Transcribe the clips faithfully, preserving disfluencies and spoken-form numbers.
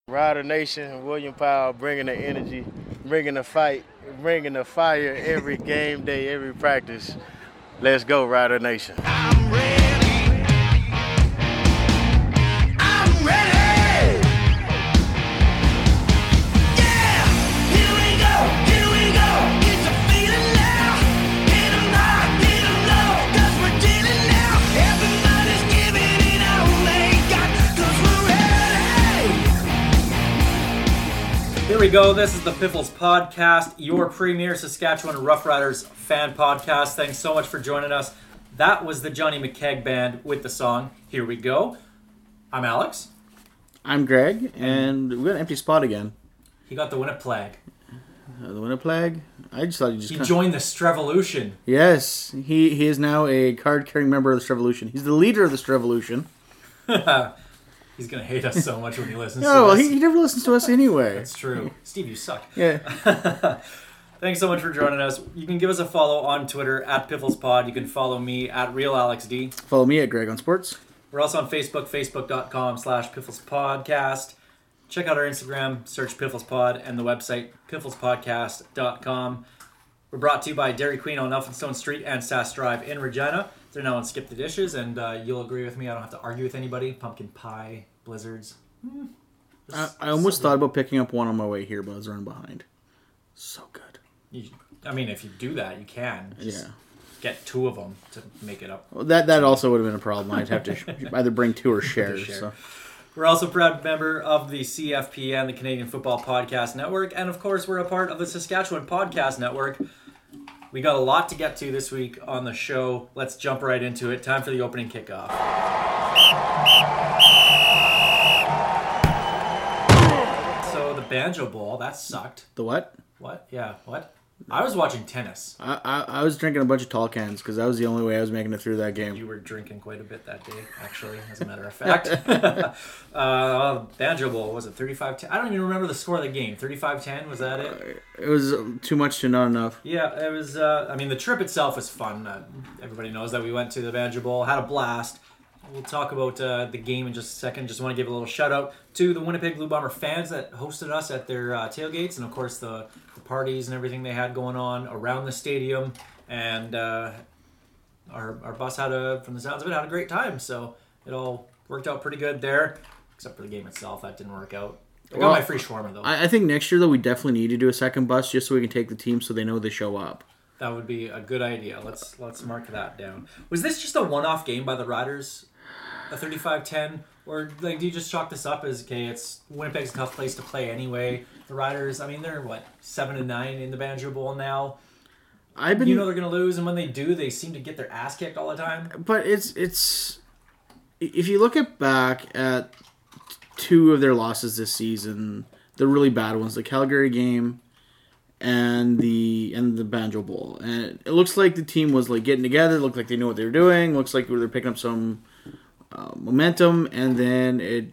Rider Nation, William Powell, bringing the energy, bringing the fight, bringing the fire every game day, every practice. Let's go, Rider Nation. I'm ready. I'm ready. Yeah, here we go, here we go. Get the feeling now. Hit 'em high, hit 'em low, 'cause we're dealing now. Everybody's giving it all they got, 'cause we're ready. Here we go. This is the Piffles Podcast, your premier Saskatchewan Roughriders fan podcast. Thanks so much for joining us. That was the Johnny McKeag Band with the song Here We Go. I'm Alex. I'm Greg, and we got an empty spot again. He got the Winnipeg. Uh, the Winnipeg? I just thought he just... He kinda... joined the Strevolution. Yes, he, he is now a card-carrying member of the Strevolution. He's the leader of the Strevolution. He's going to hate us so much when he listens No, to well, us. he, he never listens to us anyway. That's true. Steve, you suck. Yeah. Thanks so much for joining us. You can give us a follow on Twitter at PifflesPod. You can follow me at RealAlexD. Follow me at Greg on Sports. We're also on Facebook, facebook.com slash PifflesPodcast. Check out our Instagram, search PifflesPod, and the website, pifflespodcast dot com. We're brought to you by Dairy Queen on Elphinstone Street and Sass Drive in Regina. They're now on Skip the Dishes, and uh, you'll agree with me. I don't have to argue with anybody. Pumpkin pie, blizzards. Mm, I, I almost so thought good. about picking up one on my way here, but I was running behind. So good. You, I mean, if you do that, you can. Just Yeah. get two of them to make it up. Well, that that also would have been a problem. I'd have to sh- either bring two or share. share. So. We're also a proud member of the C F P N, the Canadian Football Podcast Network, and of course, we're a part of the Saskatchewan Podcast Network. We got a lot to get to this week on the show. Let's jump right into it. Time for the opening kickoff. So the Banjo Bowl, that sucked. The what? What? Yeah, what? I was watching tennis. I, I, I was drinking a bunch of tall cans because that was the only way I was making it through that game. You were drinking quite a bit that day, actually, as a matter of fact. uh, Banjo Bowl, was it thirty-five ten? I don't even remember the score of the game. thirty-five ten, was that it? It was too much to not enough. Yeah, it was, uh, I mean, the trip itself was fun. Uh, everybody knows that we went to the Banjo Bowl, had a blast. We'll talk about uh, the game in just a second. Just want to give a little shout out to the Winnipeg Blue Bomber fans that hosted us at their uh, tailgates, and of course the, the parties and everything they had going on around the stadium. And uh, our our bus had a, from the sounds of it, had a great time. So it all worked out pretty good there, except for the game itself. That didn't work out. I got Well, my free shawarma though. I, I think next year though we definitely need to do a second bus just so we can take the team so they know they show up. That would be a good idea. Let's let's mark that down. Was this just a one-off game by the Riders? A thirty-five ten? Or like, do you just chalk this up as, okay, it's Winnipeg's a tough place to play anyway. The Riders, I mean, they're, what, seven and nine in the Banjo Bowl now? I've been, You know they're going to lose, and when they do, they seem to get their ass kicked all the time. but it's it's if you look at back at two of their losses this season, the really bad ones, the Calgary game and the and the Banjo Bowl, and it looks like the team was like getting together. It looked like they knew what they were doing. Looks like they were picking up some uh, momentum, and then it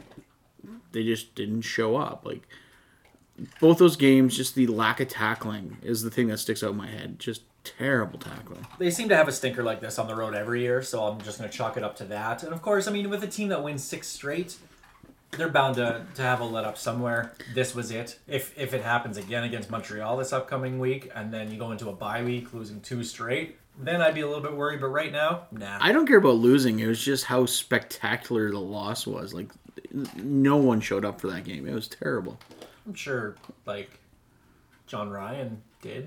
they just didn't show up. Like both those games, just the lack of tackling is the thing that sticks out in my head. Just terrible tackling. They seem to have a stinker like this on the road every year, so I'm just going to chalk it up to that. And of course, I mean, with a team that wins six straight, they're bound to, to have a let up somewhere. This was it. If if it happens again against Montreal this upcoming week, and then you go into a bye week losing two straight, then I'd be a little bit worried. But right now, nah. I don't care about losing. It was just how spectacular the loss was. Like, no one showed up for that game. It was terrible. I'm sure, like, John Ryan did.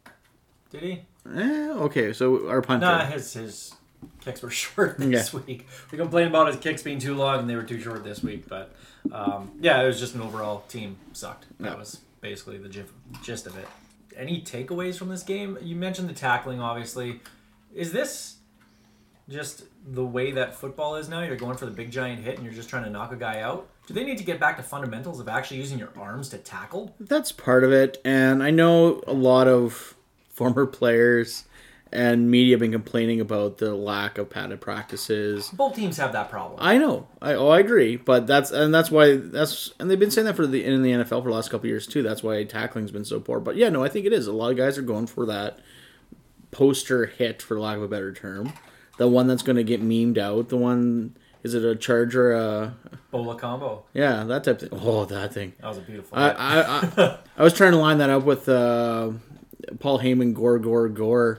Did he? Eh, okay, so our punter. Nah, his his kicks were short this Yeah. week. We complained about his kicks being too long, and they were too short this week. But, um, yeah, it was just an overall team sucked. That Yeah. was basically the gif- gist of it. Any takeaways from this game? You mentioned the tackling, obviously. Is this just the way that football is now? You're going for the big giant hit, and you're just trying to knock a guy out? Do they need to get back to fundamentals of actually using your arms to tackle? That's part of it, and I know a lot of former players and media have been complaining about the lack of padded practices. Both teams have that problem. I know. I oh I agree, but that's and that's why that's and they've been saying that for the in the N F L for the last couple of years too. That's why tackling's been so poor. But yeah, no, I think it is. A lot of guys are going for that poster hit, for lack of a better term, the one that's going to get memed out, the one is it a charger? Uh, Bola combo. yeah, that type of thing. Oh, that thing. That was a beautiful. I hit. I, I, I was trying to line that up with uh, Paul Heyman gore gore gore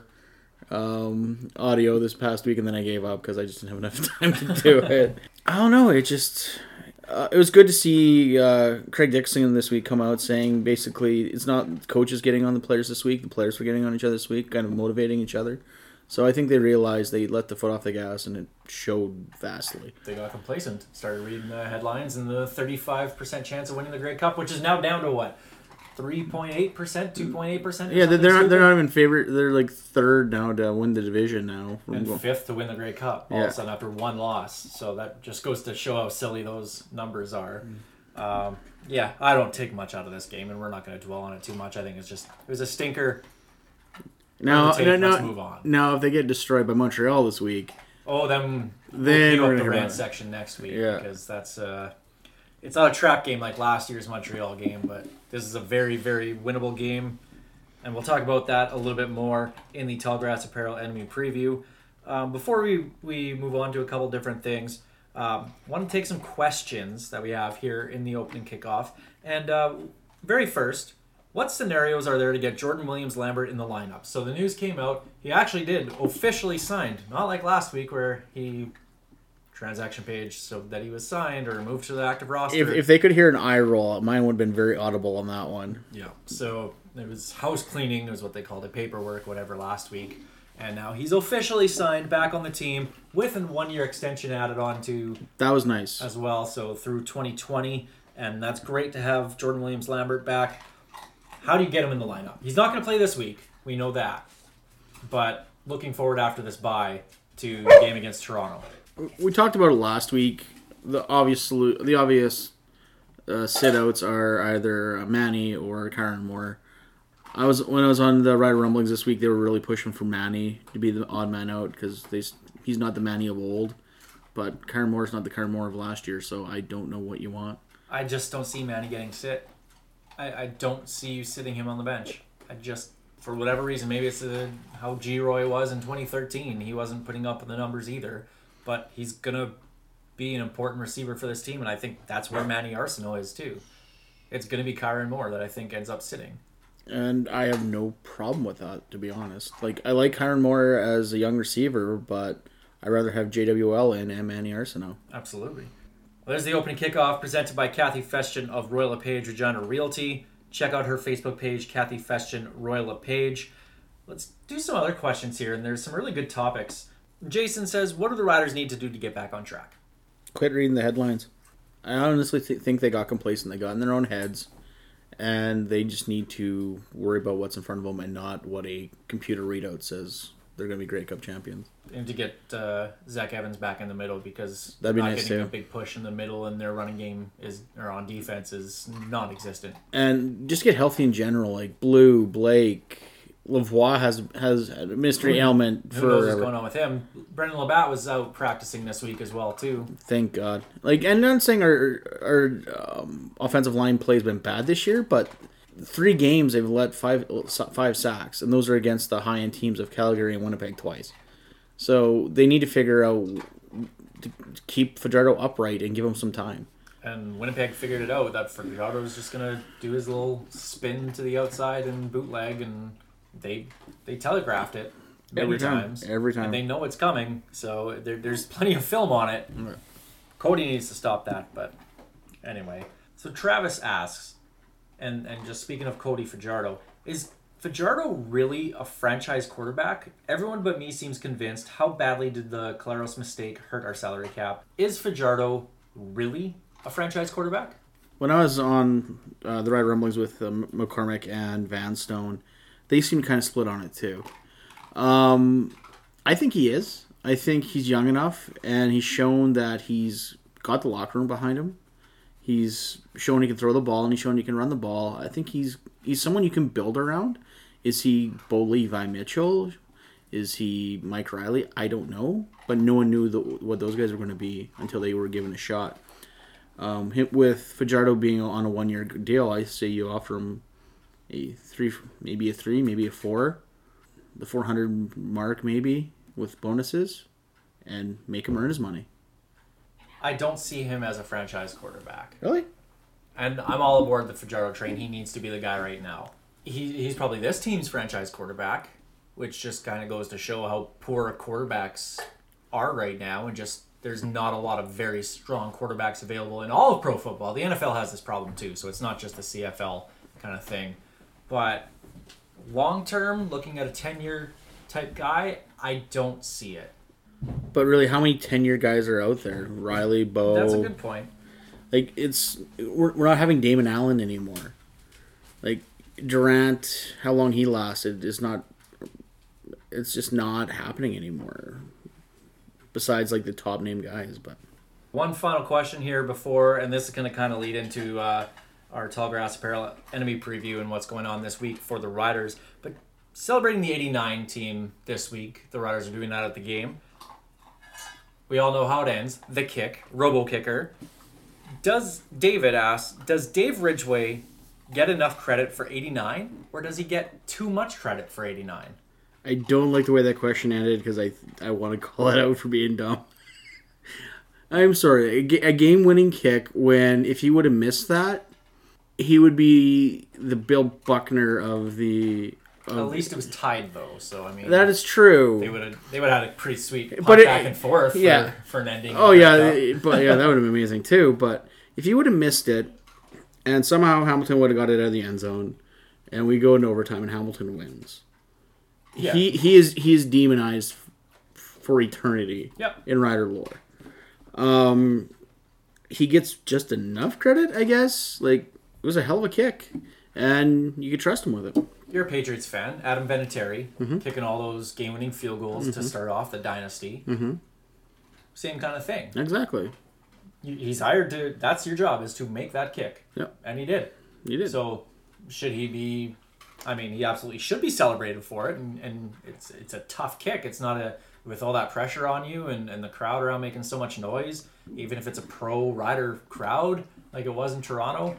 um, audio this past week, and then I gave up because I just didn't have enough time to do it. I don't know. It just uh, it was good to see uh, Craig Dixon this week come out saying basically it's not coaches getting on the players this week, the players were getting on each other this week, kind of motivating each other. So I think they realized they let the foot off the gas, and it showed vastly. They got complacent. Started reading the headlines, and the thirty-five percent chance of winning the Grey Cup, which is now down to what, three point eight percent, two point eight percent. Yeah, they're they're not, they're not even favorite. They're like third now to win the division now. And fifth to win the Grey Cup. All Yeah. of a sudden after one loss. So that just goes to show how silly those numbers are. Um, yeah, I don't take much out of this game, and we're not going to dwell on it too much. I think it's just it was a stinker. Now, Take, no, let's no, move on. now, if they get destroyed by Montreal this week, Oh, then Then we'll we're keep up gonna the hear rant about it. section next week Yeah. because that's uh, it's not a trap game like last year's Montreal game, but this is a very, very winnable game, and we'll talk about that a little bit more in the Tallgrass Apparel Enemy preview. Um, before we, we move on to a couple different things, um, want to take some questions that we have here in the opening kickoff, and uh, very first. What scenarios are there to get Jordan Williams-Lambert in the lineup? So the news came out. He actually did officially signed. Not like last week where he transaction page so that he was signed or moved to the active roster. if, if they could hear an eye roll, mine would have been very audible on that one. Yeah. So it was house cleaning is what they called it, paperwork, whatever, last week. And now he's officially signed back on the team with a one-year extension added on to That was nice. as well. So through twenty twenty. And that's great to have Jordan Williams-Lambert back. How do you get him in the lineup? He's not going to play this week. We know that. But looking forward after this bye to the game against Toronto. We talked about it last week. The obvious solu- the obvious uh, sit-outs are either Manny or Kyron Moore. I was when I was on the Rider Rumblings this week, they were really pushing for Manny to be the odd man out because they he's not the Manny of old, but Kyron Moore's not the Kyron Moore of last year. So I don't know what you want. I just don't see Manny getting sit. I, I don't see you sitting him on the bench. I just, for whatever reason, maybe it's uh how G-Roy was in twenty thirteen. He wasn't putting up the numbers either. But he's going to be an important receiver for this team, and I think that's where Manny Arsenault is too. It's going to be Kyron Moore that I think ends up sitting. And I have no problem with that, to be honest. Like I like Kyron Moore as a young receiver, but I'd rather have J W L in and Manny Arsenault. Absolutely. Well, there's the opening kickoff presented by Kathy Festian of Royal LePage Regina Realty. Check out her Facebook page, Kathy Festian Royal LePage. Let's do some other questions here, and there's some really good topics. Jason says, what do the Riders need to do to get back on track? Quit reading the headlines. I honestly th- think they got complacent. They got in their own heads, and they just need to worry about what's in front of them and not what a computer readout says they're going to be Grey Cup champions. And to get uh, Zach Evans back in the middle because That'd be not nice getting too. a big push in the middle and their running game is or on defense is non-existent. And just get healthy in general. Like Blue, Blake, Lavoie has has a mystery ailment Who knows what's for. going on with him? Brendan Labatt was out practicing this week as well too. Thank God. Like, and I'm not saying our our um, offensive line play has been bad this year, but three games they've let five five sacks, and those are against the high end teams of Calgary and Winnipeg twice. So they need to figure out to keep Fajardo upright and give him some time. And Winnipeg figured it out that Fajardo was just gonna do his little spin to the outside and bootleg, and they they telegraphed it many Every time. times. Every time. And they know it's coming, so there, there's plenty of film on it. Right. Cody needs to stop that, but anyway. So Travis asks, and and just speaking of Cody Fajardo, is Fajardo really a franchise quarterback? Everyone but me seems convinced. How badly did the Claros mistake hurt our salary cap? Is Fajardo really a franchise quarterback? When I was on uh, the Rider Rumblings with um, McCormick and Vanstone, they seemed kind of split on it too. Um, I think he is. I think he's young enough, and he's shown that he's got the locker room behind him. He's shown he can throw the ball, and he's shown he can run the ball. I think he's he's someone you can build around. Is he Bo Levi Mitchell? Is he Mike Riley? I don't know, but no one knew the, what those guys were going to be until they were given a shot. Um, him, with Fajardo being on a one-year deal, I say you offer him a three, maybe a three, maybe a four, the four hundred mark maybe with bonuses, and make him earn his money. I don't see him as a franchise quarterback. Really? And I'm all aboard the Fajardo train. He needs to be the guy right now. He He's probably this team's franchise quarterback, which just kind of goes to show how poor quarterbacks are right now, and just there's not a lot of very strong quarterbacks available in all of pro football. The N F L has this problem too, so it's not just the C F L kind of thing. But long term, looking at a ten-year type guy, I don't see it. But really, how many ten-year guys are out there? Riley, Bo. That's a good point. Like, it's we're, we're not having Damon Allen anymore. Like, Durant, how long he lasted is not. It's just not happening anymore. Besides, like, the top name guys, but One final question here before, and this is going to kind of lead into uh, our Tall Grass Apparel enemy preview and what's going on this week for the Riders. But celebrating the eighty-nine team this week, the Riders are doing that at the game. We all know how it ends. The kick, Robo Kicker. Does David ask, does Dave Ridgway get enough credit for eighty-nine, or does he get too much credit for eighty-nine? I don't like the way that question ended because I I want to call it out for being dumb. I'm sorry. A, ga- a game-winning kick when if he would have missed that, he would be the Bill Buckner of the. Of, At least it was tied though, so I mean that is true. they would have they would have had a pretty sweet puck But it- back and forth yeah. for, for an ending. Oh of yeah, that cup. but yeah, that would have been amazing too. But if you would have missed it, and somehow Hamilton would have got it out of the end zone, and we go into overtime and Hamilton wins, Yeah. he he is he is demonized f- for eternity Yep. in Rider lore. Um, he gets just enough credit, I guess. Like, it was a hell of a kick, and you could trust him with it. You're a Patriots fan. Adam Vinatieri Mm-hmm. kicking all those game-winning field goals to start off the dynasty. Mm-hmm. Same kind of thing. Exactly. You- He's hired to. That's your job, is to make that kick. Yep. And he did. You did. So should he be? I mean, he absolutely should be celebrated for it. And, and it's it's a tough kick. It's not a with all that pressure on you and, and the crowd around making so much noise. Even if it's a pro rider crowd like it was in Toronto,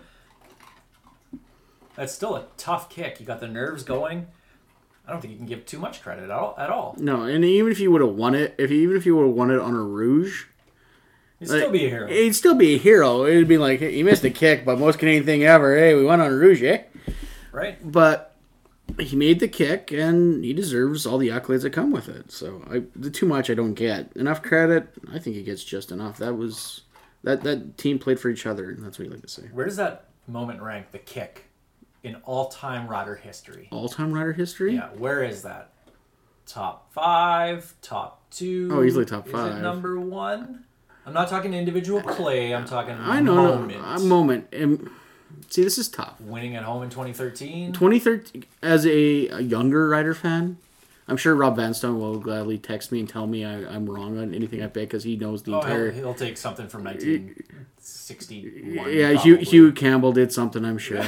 that's still a tough kick. You got the nerves going. I don't think you can give too much credit at all. At all. No, and even if you would have won it, if even if you would have won it on a rouge, He'd still be a hero. he'd still be a hero. It'd be like, hey, he missed a kick, but most Canadian thing ever. Hey, we won on a rouge, eh? Right? But he made the kick, and he deserves all the accolades that come with it. So I, the too much I don't get. Enough credit, I think he gets just enough. That was that that team played for each other, and that's what you like to say. Where does that moment rank, the kick, in all-time Rider history? All-time Rider history? Yeah, where is that? Top five, top two. Oh, easily top Is five. it number one? I'm not talking individual play. I'm talking I know, moment. no, a moment. And, see, this is tough. Winning at home in twenty thirteen. twenty thirteen, as a, a younger Rider fan, I'm sure Rob Vanstone will gladly text me and tell me I, I'm wrong on anything I pick because he knows the Oh, entire. he'll, he'll take something from nineteen sixty-one. Yeah, Hugh, probably. Hugh Campbell did something, I'm sure.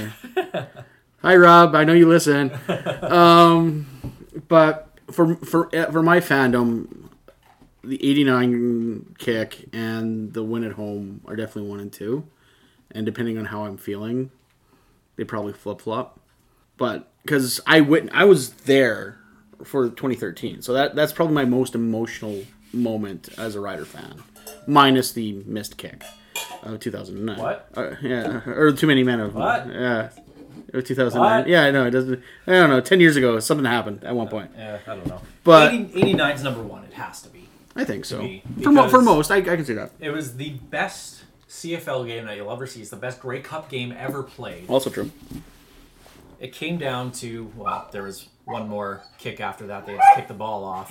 Hi, Rob. I know you listen. Um, but for for for my fandom, the eighty-nine kick and the win at home are definitely one and two. And depending on how I'm feeling, they probably flip flop. But because I wit- I was there for twenty thirteen, so that that's probably my most emotional moment as a Rider fan, minus the missed kick of two thousand nine. What? Uh, yeah, or Too Many Men of What? Yeah, or two thousand nine. What? Yeah, I know it doesn't. I don't know. Ten years ago, something happened at one point. Yeah, I don't know. But- eighty, eighty-nine's number one. It has to be. I think so. me, For mo- for because- most, I, I can see that. It was the best C F L game that you'll ever see. It's the best Grey Cup game ever played. Also true. It came down to, well, there was one more kick after that. They had to kick the ball off.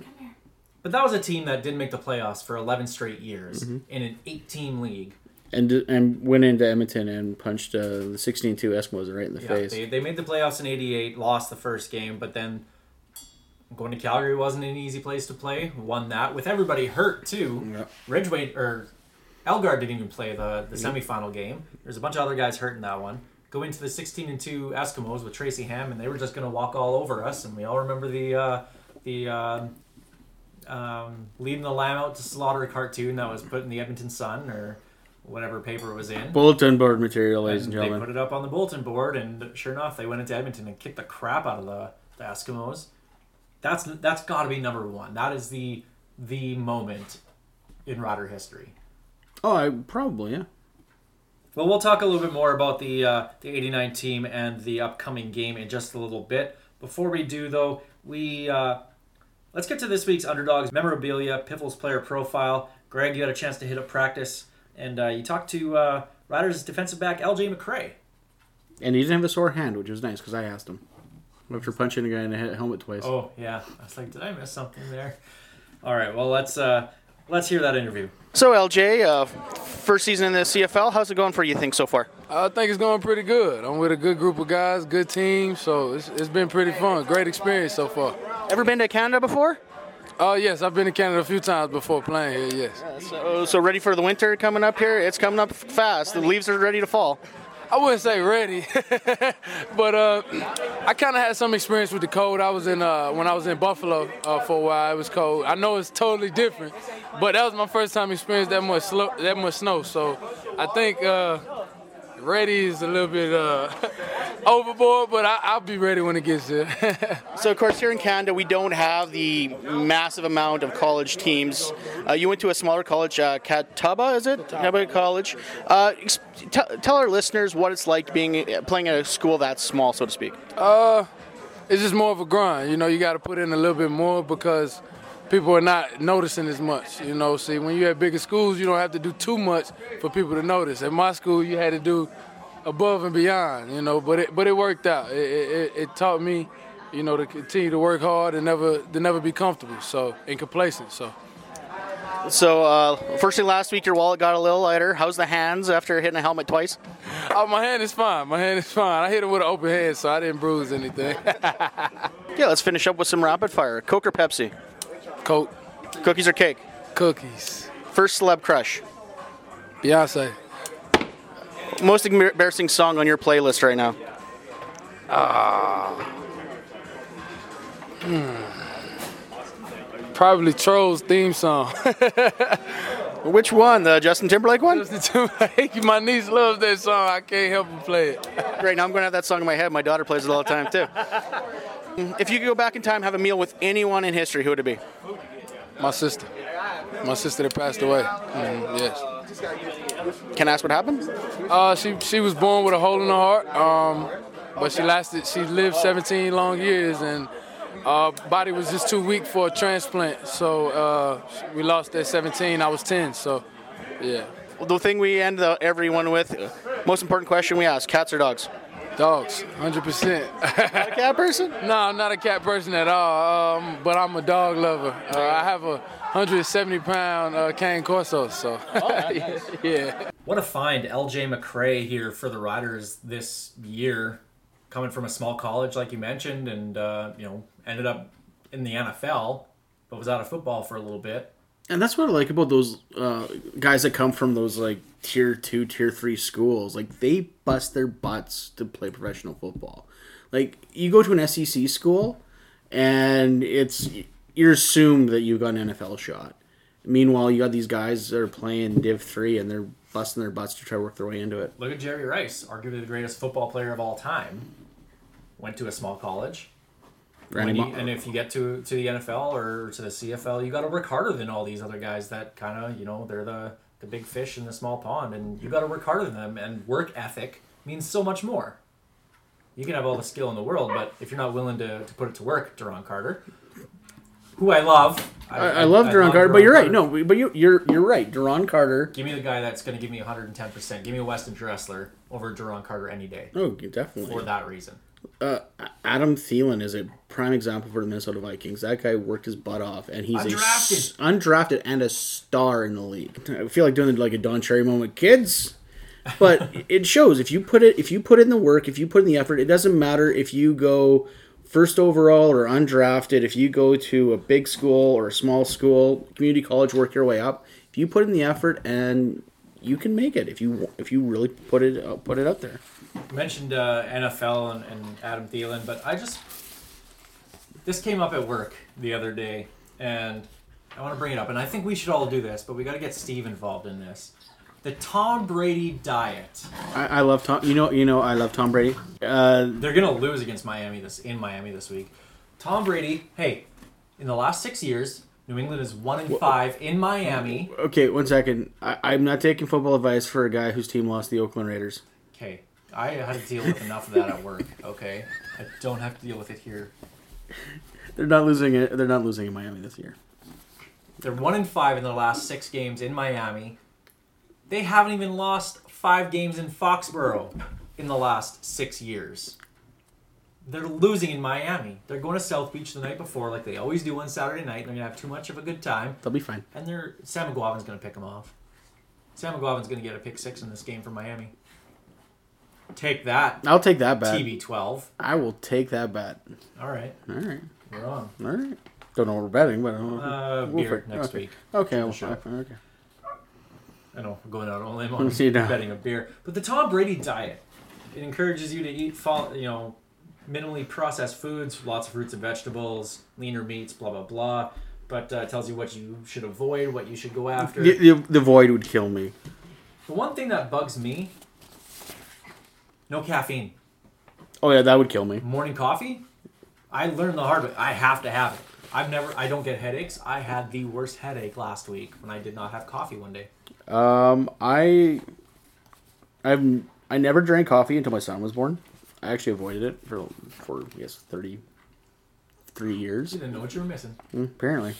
But that was a team that didn't make the playoffs for eleven straight years Mm-hmm. in an eight-team league. And and went into Edmonton and punched uh, the sixteen two Eskimos right in the Yeah, face. they, they made the playoffs in eighty-eight, lost the first game, but then going to Calgary wasn't an easy place to play. Won that with everybody hurt, too. Yep. Ridgway, or Elgard didn't even play the, the semifinal game. There's a bunch of other guys hurt in that one. Go into the sixteen and two Eskimos with Tracy Ham, and they were just going to walk all over us. And we all remember the uh, the uh, um, leading the lamb out to slaughter cartoon that was put in the Edmonton Sun or whatever paper it was in. Bulletin board material, ladies and And they gentlemen. put it up on the bulletin board, and sure enough, they went into Edmonton and kicked the crap out of the, the Eskimos. That's that's got to be number one. That is the the moment in Rider history. Oh, I probably, yeah. Well, we'll talk a little bit more about the uh, the eighty-nine team and the upcoming game in just a little bit. Before we do, though, we uh, let's get to this week's Underdogs memorabilia, Piffles player profile. Greg, you had a chance to hit up practice, and uh, you talked to uh, Riders defensive back L J McCray. And he didn't have a sore hand, which was nice because I asked him after punching a guy in the head, helmet twice. Oh yeah, I was like, did I miss something there? All right, well let's uh, let's hear that interview. So, L J, uh, first season in the C F L, how's it going for you, think, so far? I think it's going pretty good. I'm with a good group of guys, good team, so it's, it's been pretty fun. Great experience so far. Ever been to Canada before? Oh, uh, yes, I've been to Canada a few times before playing here, yes. So, so ready for the winter coming up here? It's coming up fast. The leaves are ready to fall. I wouldn't say ready, but uh, I kind of had some experience with the cold. I was in uh, when I was in Buffalo uh, for a while. It was cold. I know it's totally different, but that was my first time experiencing that much slo- that much snow. So I think uh, ready is a little bit uh, overboard, but I- I'll be ready when it gets there. So, of course, here in Canada, we don't have the massive amount of college teams. Uh, you went to a smaller college, uh, Catawba, is it? Catawba College. Uh, ex- t- tell our listeners what it's like being playing at a school that small, so to speak. Uh, it's just more of a grind. You know, you got to put in a little bit more because people are not noticing as much. You know, see, when you have bigger schools, you don't have to do too much for people to notice. At my school, you had to do above and beyond, you know, but it but it worked out. It, it, it taught me, you know, to continue to work hard and never to never be comfortable, so and complacent. So. So, uh, firstly, last week your wallet got a little lighter. How's the hands after hitting a helmet twice? Oh, my hand is fine. My hand is fine. I hit it with an open hand, so I didn't bruise anything. Yeah, let's finish up with some rapid fire. Coke or Pepsi? Coke. Cookies or cake? Cookies. First celeb crush? Beyonce. Most embarrassing song on your playlist right now? Ah. Hmm. Probably Trolls theme song. Which one? The Justin Timberlake one? Justin Timberlake. My niece loves that song. I can't help but play it. Great. Now I'm going to have that song in my head. My daughter plays it all the time, too. If you could go back in time, have a meal with anyone in history, who would it be? My sister. My sister that passed away. Mm, yes. Can I ask what happened? Uh, she she was born with a hole in her heart, um, but she lasted. She lived seventeen long years, and uh, body was just too weak for a transplant. So uh, we lost at seventeen. I was ten. So, yeah. Well, the thing we end the, everyone with, most important question we ask: cats or dogs? Dogs, one hundred percent. Not a cat person? No, I'm not a cat person at all, um, but I'm a dog lover. Uh, I have a one hundred seventy pound uh, cane corso, so Oh, nice. yeah. What a find, L J McCray here for the Riders this year, coming from a small college like you mentioned, and uh, you know ended up in the N F L, but was out of football for a little bit. And that's what I like about those uh, guys that come from those like tier two, tier three schools. Like they bust their butts to play professional football. Like you go to an S E C school, and it's you're assumed that you got an N F L shot. Meanwhile, you got these guys that are playing Div three, and they're busting their butts to try to work their way into it. Look at Jerry Rice, arguably the greatest football player of all time. Went to a small college. Randy When you, Moss. and if you get to to the N F L or to the C F L, you got to work harder than all these other guys that kind of, you know, they're the, the big fish in the small pond, and you got to work harder than them, and work ethic means so much more. You can have all the skill in the world, but if you're not willing to, to put it to work, Duron Carter, who I love. I, I, I love Duron Carter, but you're right. No, but you, you're you're right. Duron Carter. Give me the guy that's going to give me one hundred ten percent. Give me a Weston Dressler over Duron Carter any day. Oh, definitely. For that reason. Uh, Adam Thielen is a prime example for the Minnesota Vikings. That guy worked his butt off, and he's Undrafted. a s- undrafted and a star in the league. I feel like doing like a Don Cherry moment, kids. But it shows if you put it if you put in the work, if you put in the effort. It doesn't matter if you go first overall or undrafted. If you go to a big school or a small school, community college, work your way up. If you put in the effort, and you can make it if you if you really put it uh, put it out there. You mentioned uh, N F L and, and Adam Thielen, but I just... This came up at work the other day, and I want to bring it up, and I think we should all do this, but we got to get Steve involved in this. The Tom Brady diet. I, I love Tom. You know, you know, I love Tom Brady. Uh, They're going to lose against Miami this in Miami this week. Tom Brady, hey, in the last six years, New New England is one and five in Miami. Okay, one second. I, I'm not taking football advice for a guy whose team lost the Oakland Raiders. Okay, I had to deal with enough of that at work. Okay, I don't have to deal with it here. They're not losing it. They're not losing in Miami this year. They're one and five in their last six games in Miami. They haven't even lost five games in Foxborough in the last six years. They're losing in Miami. They're going to South Beach the night before, like they always do on Saturday night. They're going to have too much of a good time. They'll be fine. And they're Sam McGuavin's going to pick them off. Sam McGuavin's going to get a pick six in this game for Miami. Take that, I'll take that bet. T B twelve. I will take that bet. All right, All right. we're on. All right. Don't know what we're betting, but uh, Uh, we'll beer fig- next okay. week. Okay. Well, Sure. okay. I know, we're going out on a limb on See you now. betting a beer. But the Tom Brady diet, it encourages you to eat, fol- you know, minimally processed foods, lots of fruits and vegetables, leaner meats, blah, blah, blah. But uh, tells you what you should avoid, what you should go after. The, the, the void would kill me. The one thing that bugs me, no caffeine. Oh yeah, that would kill me. Morning coffee, I learned the hard way. I have to have it. I've never, I don't get headaches. I had the worst headache last week when I did not have coffee one day. Um, I, I've I never drank coffee until my son was born. I actually avoided it for for I guess thirty three years. You didn't know what you were missing. Mm, apparently.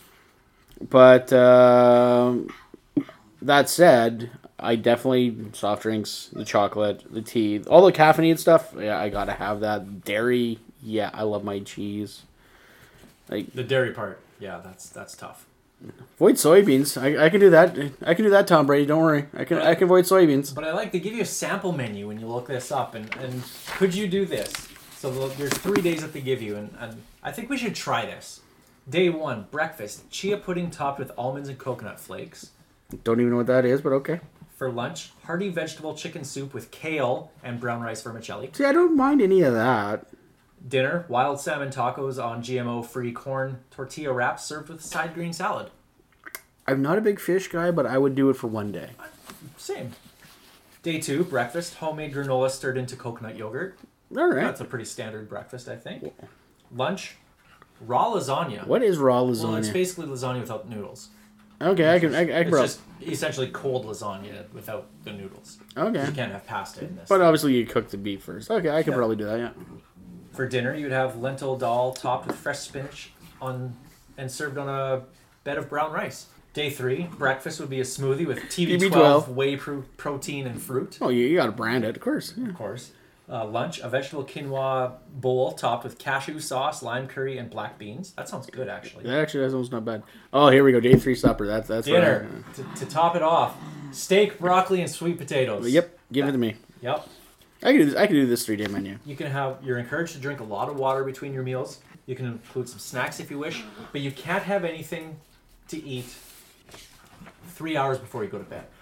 But um, that said, I definitely soft drinks, the chocolate, the tea, all the caffeinated stuff. Yeah, I gotta have that. Dairy, yeah, I love my cheese. Like The dairy part, yeah, that's that's tough. avoid soybeans. I, I can do that. I can do that, Tom Brady. Don't worry. I can I can avoid soybeans. But I like to give you a sample menu when you look this up, and, and could you do this? So the- there's three days that they give you, and, and I think we should try this. Day one, breakfast, chia pudding topped with almonds and coconut flakes. Don't even know what that is, but okay. For lunch, hearty vegetable chicken soup with kale and brown rice vermicelli. See, I don't mind any of that. Dinner, wild salmon tacos on G M O-free corn tortilla wraps served with side green salad. I'm not a big fish guy, but I would do it for one day. Same. Day two, breakfast, homemade granola stirred into coconut yogurt. All right. That's a pretty standard breakfast, I think. Lunch, raw lasagna. What is raw Well, it's lasagna? basically lasagna without noodles. Okay, I can I, I can It's bro. just essentially cold lasagna without the noodles. Okay. You can't have pasta in this. But obviously you cook the beef first. Okay, I can Yeah. probably do that, yeah. For dinner, you'd have lentil dal topped with fresh spinach on and served on a bed of brown rice. Day three, breakfast would be a smoothie with T B T B twelve, twelve. whey pro- protein and fruit, Oh, you, you gotta brand it, of course. Yeah. of course. Uh, lunch, a vegetable quinoa bowl topped with cashew sauce, lime curry, and black beans. That sounds good, actually. That actually that's almost not bad. Oh, here we go. Day three supper. That's that's what Dinner, to, to top it off, steak, broccoli, and sweet potatoes. I- yep, give it to me. Yep. I can do this. I can do this three day menu. You can have. You're encouraged to drink a lot of water between your meals. You can include some snacks if you wish, but you can't have anything to eat three hours before you go to bed.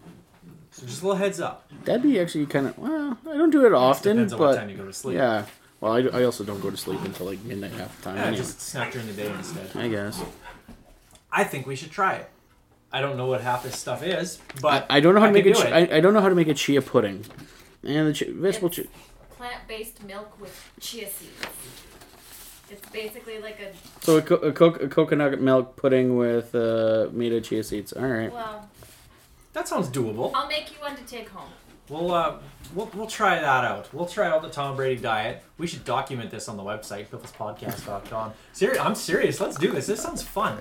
So just a little heads up. That'd be actually kind of. Well, I don't do it often, Depends on but what time you go to sleep. yeah. Well, I, I also don't go to sleep until like midnight half the time. Yeah, anyway. just snack during the day instead. I guess. I think we should try it. I don't know what half this stuff is, but I, I don't know how to I make can a. do Chi- it. I, I don't know how to make a chia pudding. And the chi- vegetable. Chi- Plant-based milk with chia seeds. It's basically like a so a, co- a, co- a coconut milk pudding with uh, made of chia seeds. All right. well. That sounds doable. I'll make you one to take home. We'll uh, we'll we'll try that out. We'll try out the Tom Brady diet. We should document this on the website, biffles podcast dot com. Seri- I'm serious. Let's do this. This sounds fun.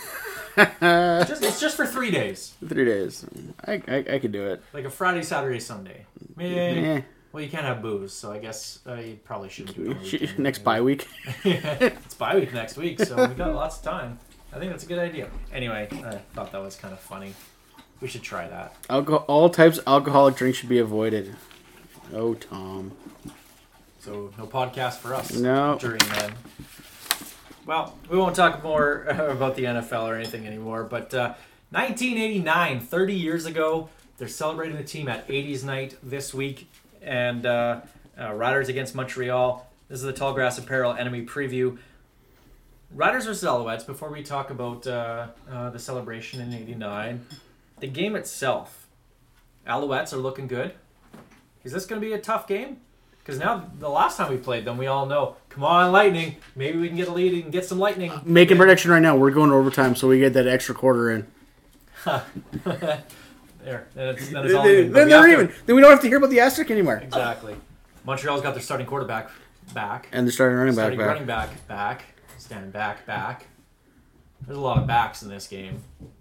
just, it's just for three days, Three days. I, I I could do it. like a Friday, Saturday, Sunday. Eh, Eh. Well, you can't have booze, so I guess uh, you probably shouldn't do it. on the weekend. Next bye week. It's bye week next week, so we got lots of time. I think that's a good idea. Anyway, I thought that was kind of funny. We should try that. Alcohol, all types of alcoholic drinks should be avoided. Oh, Tom. So no podcast for us No. during then. Well, we won't talk more about the N F L or anything anymore, but uh, nineteen eighty-nine, thirty years ago, they're celebrating the team at eighties night this week, and uh, uh, Riders against Montreal. This is the Tallgrass Apparel Enemy Preview. Riders versus Alouettes, before we talk about uh, uh, the celebration in eighty-nine, the game itself. Alouettes are looking good. Is this going to be a tough game? Because now, the last time we played them, we all know, come on, Lightning. Maybe we can get a lead and get some Lightning. Make a prediction right now. We're going to overtime, so we get that extra quarter in. There. Then it's, then it's all Then, even. But then, we they're have to- even. Then we don't have to hear about the asterisk anymore. Exactly. Montreal's got their starting quarterback back. And they're starting running back starting back. running back back. Standing back back. There's a lot of backs in this game.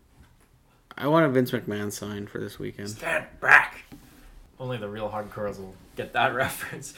I want a Vince McMahon sign for this weekend. Stand back. Only the real hardcores will get that reference.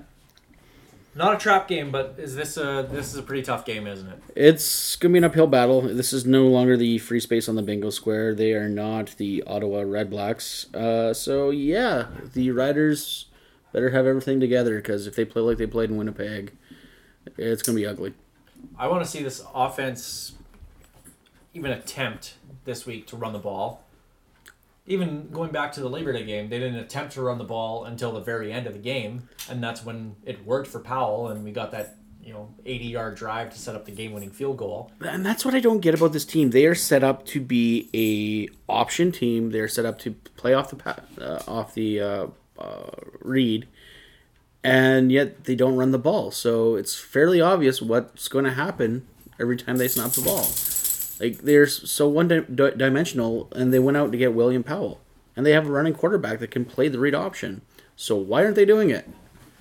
Not a trap game, but is this a this is a pretty tough game, isn't it? It's going to be an uphill battle. This is no longer the free space on the bingo square. They are not the Ottawa Red Blacks. Uh, so, yeah, the Riders better have everything together because if they play like they played in Winnipeg, it's going to be ugly. I want to see this offense even attempt this week to run the ball. Even going back to the Labor Day game, they didn't attempt to run the ball until the very end of the game, and that's when it worked for Powell, and we got that, you know, eighty-yard drive to set up the game-winning field goal. And that's what I don't get about this team. They are set up to be a option team. They're set up to play off the pa- uh, off the uh, uh, read, and yet they don't run the ball. So it's fairly obvious what's going to happen every time they snap the ball. Like, they're so one-dimensional, and they went out to get William Powell. And they have a running quarterback that can play the read option. So why aren't they doing it?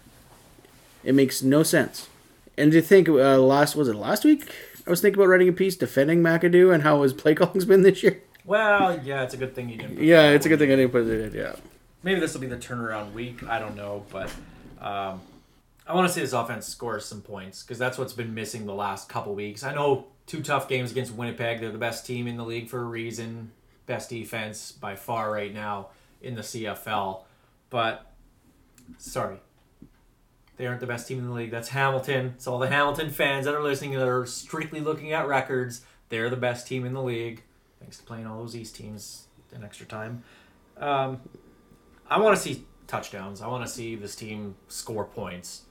It makes no sense. And to think, uh, last was it last week? I was thinking about writing a piece defending McAdoo and how his play calling's been this year. Well, yeah, it's a good thing you didn't. put Yeah, that it's a good one thing I in. didn't put it in, yeah. Maybe this will be the turnaround week. I don't know, but um, I want to see this offense score some points because that's what's been missing the last couple weeks. I know two tough games against Winnipeg. They're the best team in the league for a reason. Best defense by far right now in the C F L. But, sorry. They aren't the best team in the league. That's Hamilton. It's all the Hamilton fans that are listening that are strictly looking at records. They're the best team in the league. Thanks to playing all those East teams in extra time. Um, I want to see touchdowns. I want to see this team score points.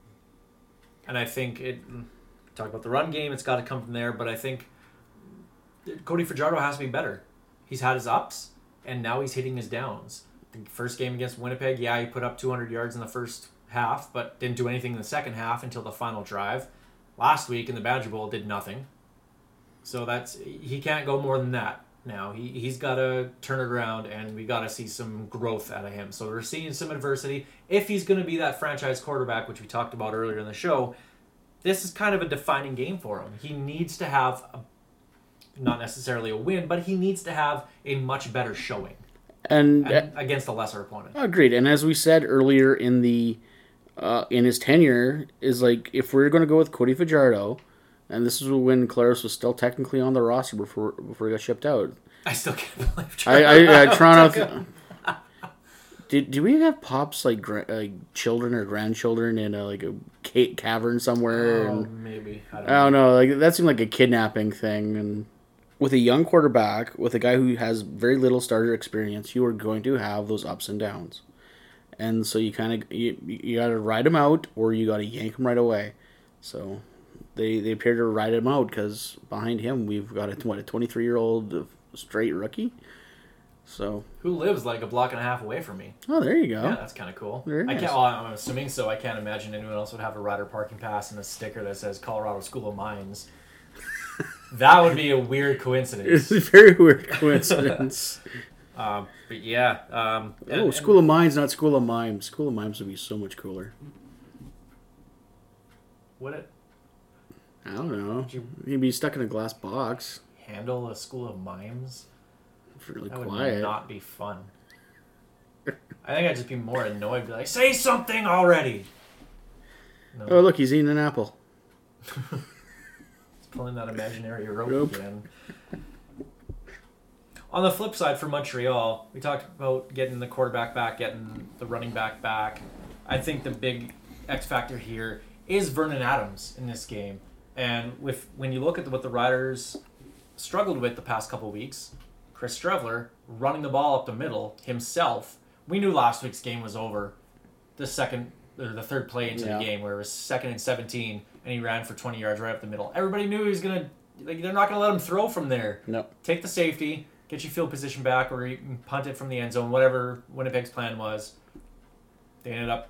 And I think it... Talk about the run game, it's got to come from there, but I think Cody Fajardo has to be better. He's had his ups, and now he's hitting his downs. The first game against Winnipeg, yeah, he put up two hundred yards in the first half, but didn't do anything in the second half until the final drive. Last week in the Badger Bowl, did nothing. So that's he can't go more than that now. He, he's got to turn it around, and we got to see some growth out of him. So we're seeing some adversity. If he's going to be that franchise quarterback, which we talked about earlier in the show, this is kind of a defining game for him. He needs to have, a, not necessarily a win, but he needs to have a much better showing And, and against a lesser opponent. agreed. And as we said earlier in the uh, in his tenure, is like if we're going to go with Cody Fajardo, and this is when Claris was still technically on the roster before before he got shipped out. I still can't believe I, I, I Toronto. Did do we have Pop's like gra- like children or grandchildren in a, like a ca- cavern somewhere? Oh, and, maybe. I don't, I don't know. Like that seemed like a kidnapping thing. And with a young quarterback, with a guy who has very little starter experience, you are going to have those ups and downs. And so you kind of you, you got to ride him out, or you got to yank him right away. So they they appear to ride him out because behind him we've got a what a twenty-three year old straight rookie. So Who lives like a block and a half away from me? oh, there you go. Yeah, that's kind of cool. Very I nice. can't. Well, I'm assuming so. I can't imagine anyone else would have a Rider parking pass and a sticker that says Colorado School of Mines. That would be a weird coincidence. It's a very weird coincidence. Um, but yeah. Um, and- Oh, and- School of Mines, not School of Mimes. School of Mimes would be so much cooler. Would it I don't know. you- You'd be stuck in a glass box. handle a School of Mimes? It's really That would quiet. not be fun. I think I'd just be more annoyed. Be like, say something already. No, Oh, look, he's eating an apple. it's pulling that imaginary rope, Rope. again. On the flip side, for Montreal, we talked about getting the quarterback back, getting the running back back. I think the big X factor here is Vernon Adams in this game. And with when you look at what the Riders struggled with the past couple weeks, Chris Strevler running the ball up the middle himself. We knew last week's game was over. The second or the third play into Yeah. the game where it was second and seventeen and he ran for twenty yards right up the middle. Everybody knew he was gonna like they're not gonna let him throw from there. No. Take the safety, get your field position back, or you can punt it from the end zone, whatever Winnipeg's plan was. They ended up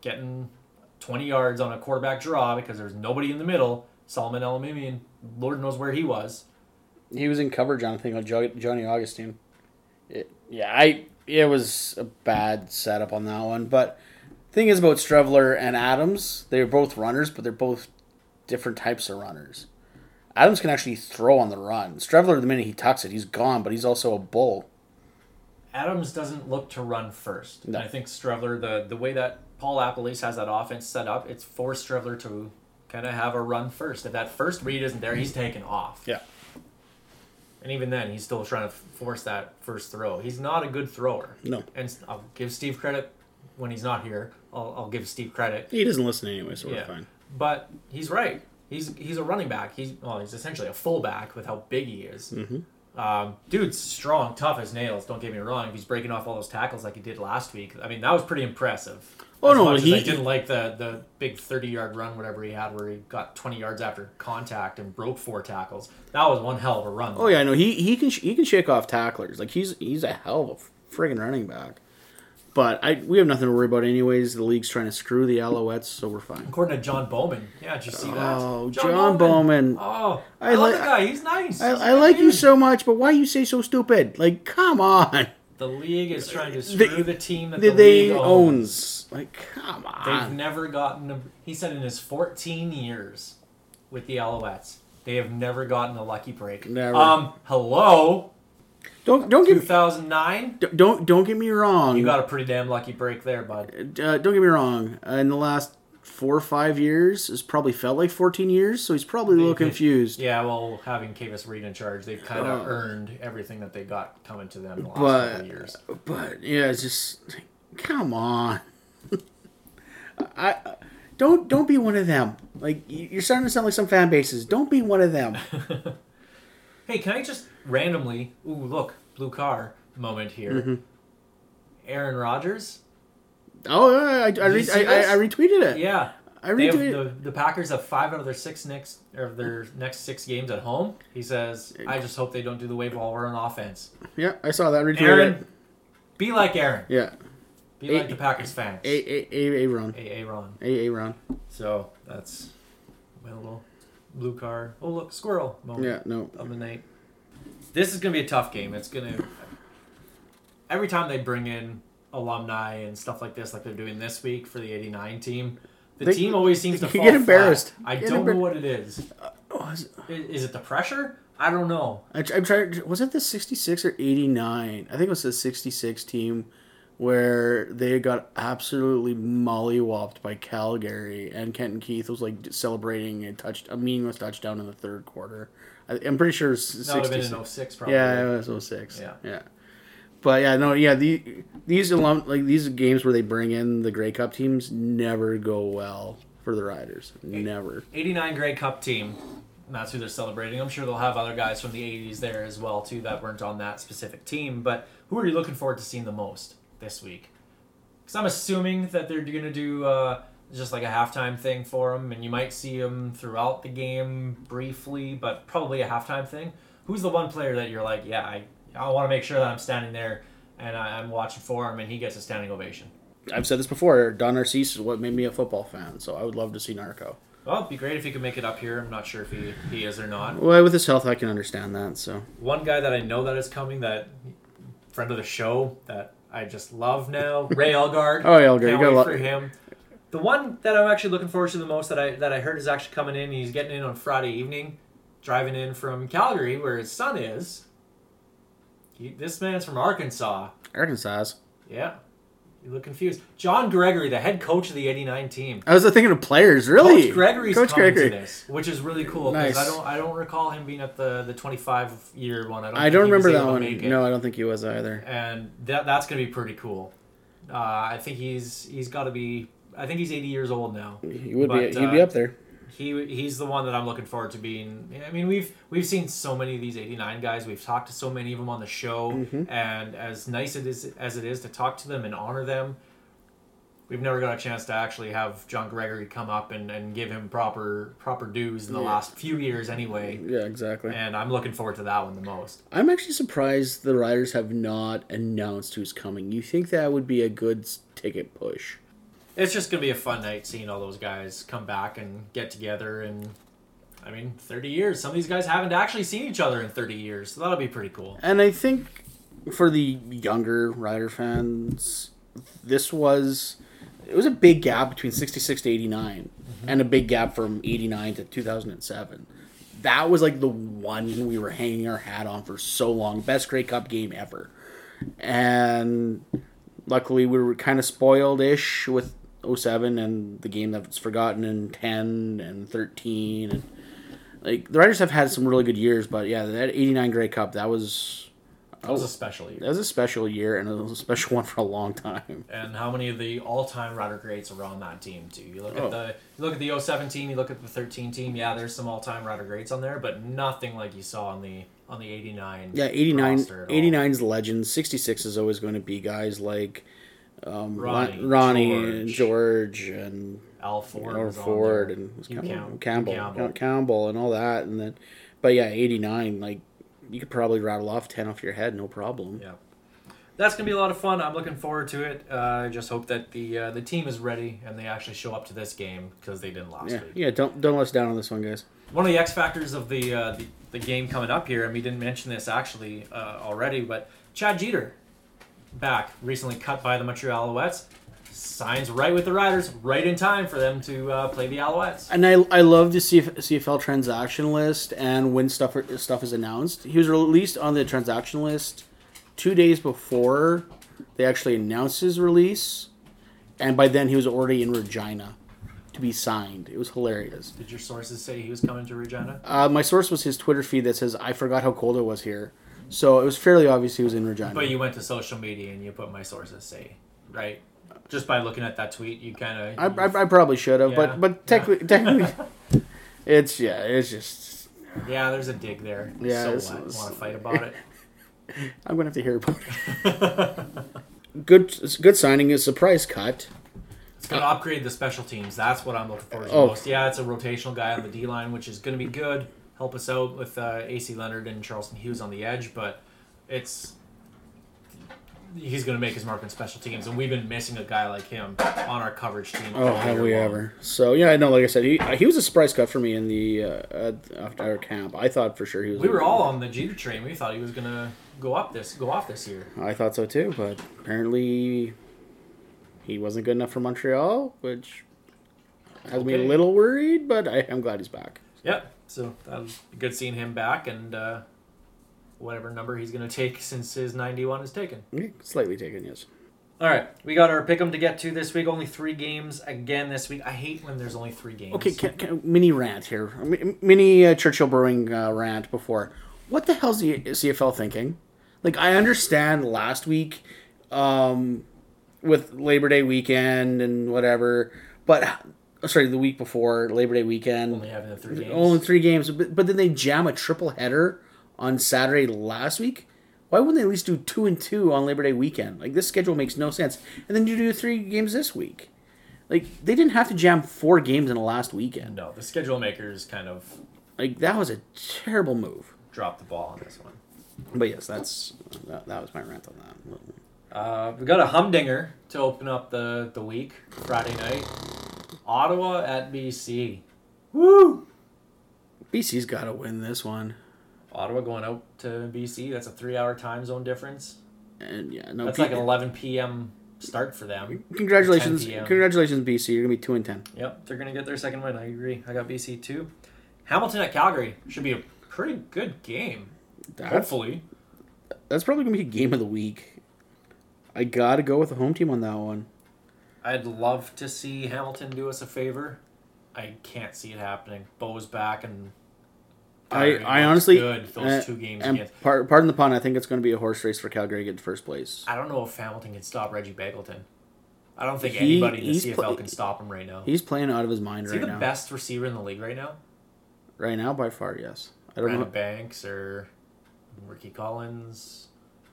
getting twenty yards on a quarterback draw because there's nobody in the middle. Solomon Elamimian, Lord knows where he was. He was in coverage on a thing with jo- Johnny Augustine. It, yeah, I it was a bad setup on that one. But the thing is about Strevler and Adams, they're both runners, but they're both different types of runners. Adams can actually throw on the run. Strevler, the minute he tucks it, he's gone, but he's also a bull. Adams doesn't look to run first. No. And I think Strevler, the, the way that Paul Appelese has that offense set up, it's for Strevler to kind of have a run first. If that first read isn't there, he's taking off. Yeah. And even then, he's still trying to force that first throw. He's not a good thrower. No. And I'll give Steve credit when he's not here. I'll, I'll give Steve credit. He doesn't listen anyway, so Yeah. we're fine. But he's right. He's he's a running back. He's well, he's essentially a fullback with how big he is. Mm-hmm. Um, dude's strong, tough as nails. Don't get me wrong. If he's breaking off all those tackles like he did last week, I mean that was pretty impressive. Oh, as no, much he- as I didn't like the the big thirty-yard run, whatever he had, where he got twenty yards after contact and broke four tackles. That was one hell of a run. Oh yeah, no, he he can he can shake off tacklers. Like he's he's a hell of a friggin' running back. But I we have nothing to worry about anyways. The league's trying to screw the Alouettes, so we're fine. According to John Bowman. Yeah, did you see that? Oh, John Bowman. Oh, I, I love like- the guy. He's nice. I, He's a I good like you dude. so much, but why you say so stupid? Like, come on. The league is trying to They- screw the team that That the they league owns. owns. Like, come They've on. never gotten a, he said in his fourteen years with the Alouettes, they have never gotten a lucky break. Never. Um, hello, Don't don't two get thousand nine. don't don't get me wrong. You got a pretty damn lucky break there, bud. uh, don't get me wrong. Uh, in the last four or five years, it's probably felt like fourteen years. So he's probably a little They- they- confused. Yeah, well, having Kavis Reed in charge, they've kind of Oh. earned everything that they got coming to them in the last But- couple of years. But yeah, it's just come on. I don't don't be one of them. Like you're starting to sound like some fan bases. Don't be one of them. Hey, can I just randomly? Ooh, look, blue car moment here. Mm-hmm. Aaron Rodgers. Oh, yeah, I I, you re- see I, I, this? I retweeted it. Yeah. I They have, retweeted. the, the Packers have five out of their six next or their next six games at home. He says, "I just hope they don't do the wave while we're on offense." Yeah, I saw that. Retweeted Aaron, it. be like Aaron. Yeah. Be A- like the Packers fans. A A A A run. A A Ron. A A run. So that's my little blue car. Oh look, squirrel moment Yeah. No. of the night. This is gonna be a tough game. It's gonna every time they bring in alumni and stuff like this, like they're doing this week for the eighty-nine team. The They- team always seems to you fall get embarrassed. flat. I Get don't embar- know what it is. Oh, is, Is, is it the pressure? I don't know. I, I'm trying. Was it the sixty-six or eighty-nine? I think it was the sixty-six team where they got absolutely mollywopped by Calgary, and Kenton Keith was like celebrating a touch, a meaningless touchdown in the third quarter. I, I'm pretty sure it's That would have been sixty-six. in oh six probably. Yeah, it was oh six. Yeah. yeah. But yeah, no, yeah. The these alum like these games where they bring in the Grey Cup teams never go well for the Riders. Never. eighty-nine Grey Cup team. And that's who they're celebrating. I'm sure they'll have other guys from the eighties there as well too that weren't on that specific team. But who are you looking forward to seeing the most this week? Because I'm assuming that they're going to do uh, just like a halftime thing for them, and you might see them throughout the game briefly, but probably a halftime thing. Who's the one player that you're like, yeah, I, I want to make sure that I'm standing there and I, I'm watching for him, and he gets a standing ovation? I've said this before. Don Narcisse is what made me a football fan, so I would love to see Narco. Well, it'd be great if he could make it up here. I'm not sure if he, he is or not. Well, with his health, I can understand that. So One guy that I know that is coming, that friend of the show that I just love now, Ray Elgard. Oh, Elgard, you Can't gotta wait lo- for him. The one that I'm actually looking forward to the most that I that I heard is actually coming in. He's getting in on Friday evening, driving in from Calgary, where his son is. He, this man's from Arkansas. Arkansas. Yeah. You look confused. John Gregory, the head coach of the eighty-nine team. I was thinking of players. Really, Coach Gregory's Coach coming Gregory. to this, which is really cool because Nice. I don't I don't recall him being at the the twenty-five year one. I don't. I think don't he was remember that able to one. make it. No, I don't think he was either. And that that's gonna be pretty cool. Uh, I think he's he's got to be. I think he's eighty years old now. He would But, be. He'd uh, be up there. He he's the one that I'm looking forward to being. I mean, we've we've seen so many of these eighty-nine guys. We've talked to so many of them on the show, Mm-hmm. and as nice it is as it is to talk to them and honor them, we've never got a chance to actually have John Gregory come up and, and give him proper proper dues in the Yeah. last few years anyway. Yeah, exactly. And I'm looking forward to that one the most. I'm actually surprised the Riders have not announced who's coming. You think that would be a good s- ticket push? it's just gonna be a fun night seeing all those guys come back and get together. And I mean, thirty years. Some of these guys haven't actually seen each other in thirty years, so that'll be pretty cool. And I think for the younger Rider fans, this was it was a big gap between sixty-six to eighty-nine, mm-hmm. and a big gap from eighty-nine to two thousand seven. That was like the one we were hanging our hat on for so long. Best Grey Cup game ever. And luckily we were kind of spoiled-ish with oh seven and the game that's forgotten in ten and thirteen. And like the Riders have had some really good years, but yeah, that eighty-nine Grey Cup, that was... That was a special year. That was a special year, and it was a special one for a long time. And how many of the all-time Rider greats are on that team too? You look Oh. at the you look at the oh seven team, you look at the thirteen team. Yeah, there's some all-time Rider greats on there, but nothing like you saw on the on the eighty-nine. Yeah, eighty-nine, roster at all. eighty-nine's legends. sixty-six is always going to be guys like um, Ronnie, Ron- Ronnie George. and George and Al Ford, Al was on Ford there. and was Hugh Campbell, Cam- Campbell, Hugh Campbell. Campbell, Campbell, and all that. And then, but yeah, eighty-nine. Like you could probably rattle off ten off your head, no problem. Yeah. That's gonna be a lot of fun. I'm looking forward to it. Uh, I just hope that the uh, the team is ready and they actually show up to this game because they didn't last Yeah, week. yeah. Don't don't let us down on this one, guys. One of the X factors of the, uh, the the game coming up here, and we didn't mention this actually uh, already, but Chad Jeter, back recently cut by the Montreal Alouettes, signs right with the Riders, right in time for them to uh, play the Alouettes. And I I love the C F, C F L transaction list and when stuff stuff is announced. He was released on the transaction list two days before they actually announced his release, and by then he was already in Regina to be signed. It was hilarious. Did your sources say he was coming to Regina? Uh, my source was his Twitter feed that says, "I forgot how cold it was here," so it was fairly obvious he was in Regina. But you went to social media and you put my sources say, right? Just by looking at that tweet, you kind of... I, I, I probably should have, Yeah, but but technically, technically, it's yeah, it's just Yeah, there's a dig there. Yeah, so it's- what? it's- Want to fight about it? I'm gonna have to hear about it. good, it's a good signing. A surprise cut. It's going to upgrade the special teams. That's what I'm looking forward to Oh. most. Yeah, it's a rotational guy on the D line, which is going to be good. Help us out with uh, A C Leonard and Charleston Hughes on the edge, but it's he's going to make his mark on special teams, and we've been missing a guy like him on our coverage team. Oh, all have year we long. ever? So yeah, I know. Like I said, he he was a surprise cut for me in the uh, at, after our camp. I thought for sure he was. We were all on the Jeter train. We thought he was going to go up this, go off this year. I thought so too, but apparently he wasn't good enough for Montreal, which has me a Okay. little worried. But I, I'm glad he's back. Yep. So that was good seeing him back, and uh, whatever number he's going to take since his ninety-one is taken. Yeah, slightly taken, yes. All right, we got our pick'em to get to this week. Only three games again this week. I hate when there's only three games. Okay, can, can, mini rant here. Mi- Mini uh, Churchill Brewing uh, rant before. What the hell's the C F L thinking? Like, I understand last week um, with Labor Day weekend and whatever, but sorry, the week before Labor Day weekend, Only having the three games. only three games. But, but then they jam a triple header on Saturday last week. Why wouldn't they at least do two and two on Labor Day weekend? Like, this schedule makes no sense. And then you do three games this week. Like, they didn't have to jam four games in the last weekend. No, the schedule makers kind of Like, that was a terrible move. dropped the ball on this one. But yes, that's that, that was my rant on that. Uh, we got a humdinger to open up the, the week, Friday night. Ottawa at B C. Woo! B C's got to win this one. Ottawa going out to B C. That's a three-hour time zone difference. And yeah, no. That's P- like an eleven p.m. start for them. Congratulations, ten p.m. congratulations, B C. You're gonna be two and ten. Yep, they're going to get their second win. I agree. I got B C too. Hamilton at Calgary should be a pretty good game. That's, Hopefully. that's probably gonna be a game of the week. I gotta go with the home team on that one. I'd love to see Hamilton do us a favor. I can't see it happening. Bo's back and I, Calgary I looks honestly, good those uh, two games and against. par- pardon the pun. I think it's going to be a horse race for Calgary to get first place. I don't know if Hamilton can stop Reggie Bagleton. I don't think He- anybody in the he's C F L play- can stop him right now. He's playing out of his mind Is he right the now. best receiver in the league right now? Right now, by far, yes. I don't Brandon know. Banks or Ricky Collins?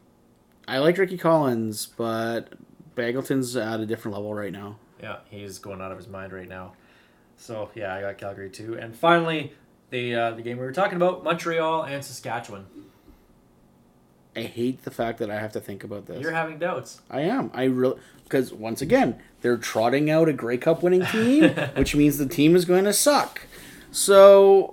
I like Ricky Collins, but Bagleton's at a different level right now. Yeah, he's going out of his mind right now. So, yeah, I got Calgary too. And finally, the uh, the game we were talking about, Montreal and Saskatchewan. I hate the fact that I have to think about this. You're having doubts. I am. I really because once again they're trotting out a Grey Cup winning team, which means the team is going to suck. So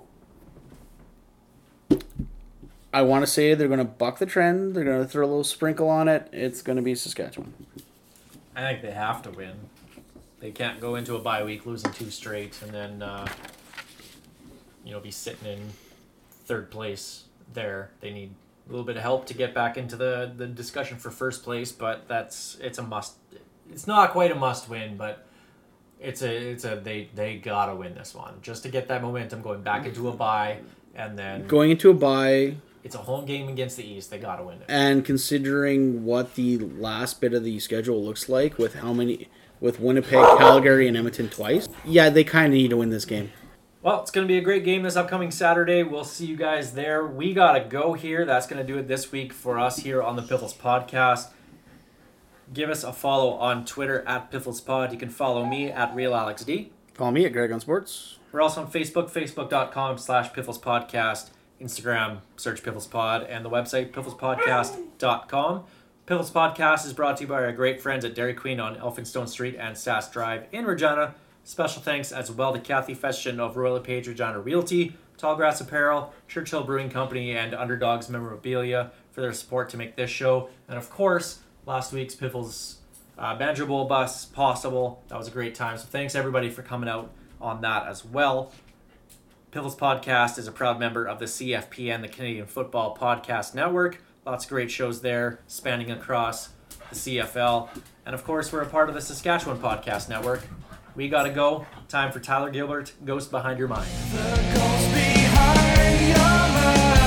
I want to say they're going to buck the trend. They're going to throw a little sprinkle on it. It's going to be Saskatchewan. I think they have to win. They can't go into a bye week losing two straight and then, uh, you know, be sitting in third place there. They need a little bit of help to get back into the, the discussion for first place, but that's it's a must. It's not quite a must win, but it's a it's a they they gotta win this one just to get that momentum going back into a bye, and then Going into a bye, it's a home game against the East. They gotta win it. and considering what the last bit of the schedule looks like with how many with Winnipeg, Calgary, and Edmonton twice, yeah, they kind of need to win this game. Well, it's going to be a great game this upcoming Saturday. We'll see you guys there. We got to go here. That's going to do it this week for us here on the Piffles Podcast. Give us a follow on Twitter at PifflesPod. You can follow me at RealAlexD. Follow me at Greg on Sports. We're also on Facebook, facebook.com slash Piffles Podcast. Instagram, search Piffles Pod. And the website, piffles podcast dot com. Piffles Podcast is brought to you by our great friends at Dairy Queen on Elphinstone Street and Sass Drive in Regina. Special thanks as well to Kathy Festian of Royal LePage Regina Realty, Tallgrass Apparel, Churchill Brewing Company, and Underdogs Memorabilia for their support to make this show. And of course, last week's Piffles uh, Banjo Bowl bus possible. That was a great time. So thanks everybody for coming out on that as well. Piffles Podcast is a proud member of the C F P N, the Canadian Football Podcast Network. Lots of great shows there, spanning across the C F L. And of course, we're a part of the Saskatchewan Podcast Network. We gotta go. Time for Tyler Gilbert, Ghost Behind Your Mind. The ghost behind your mind.